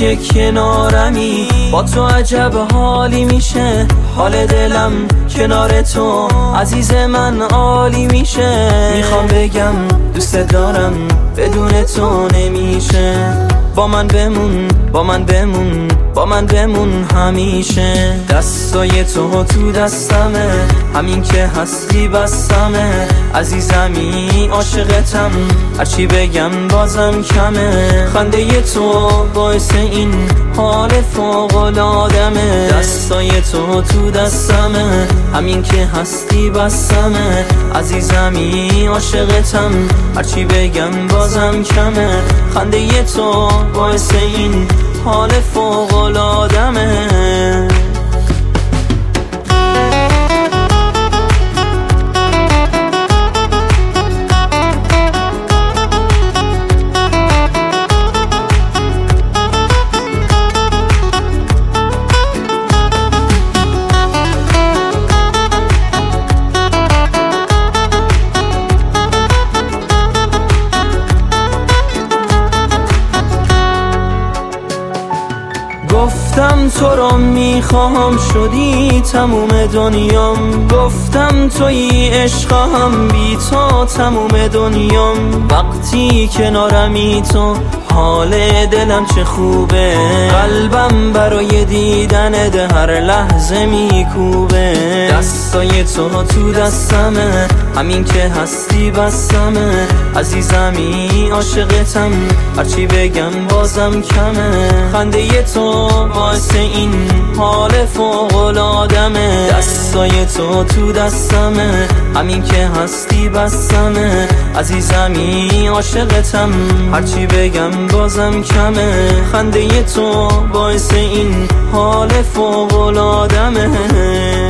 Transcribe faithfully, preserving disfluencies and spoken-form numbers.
که کنارمی، با تو عجب حالی میشه. حال دلم کنار تو عزیز من عالی میشه. میخوام بگم دوست دارم بدون تو نمیشه. با من بمون، با من بمون، با من بمون همیشه. دستای تو تو دستمه، همین که هستی بسمه. عزیزمی عاشقتم، هرچی بگم بازم کمه. خنده تو باعث این حال فوق‌العاده‌مه. دستای تو تو دستمه، همین که هستی بسمه. عزیزمی عاشقتم، هرچی بگم بازم کمه. خنده تو باعث این حال فوق‌العاده‌مه. گفتم تو رو میخوام، شدی تموم دنیام. گفتم توی عشقم، بی تو تموم دنیام. وقتی کنارمی تو حال دلم چه خوبه. قلبم برای دیدنت هر لحظه میکوبه. دستای تو تو دستمه، همین که هستی بسمه. عزیزمی عاشقتم، هرچی بگم بازم کمه. خنده تو باعث این حال فوق‌العاده‌مه. دستای تو تو دستمه، همین که هستی بسمه. عزیزمی عاشقتم، هرچی بگم بازم کمه. خنده تو باعث این حال فوق‌العاده‌مه.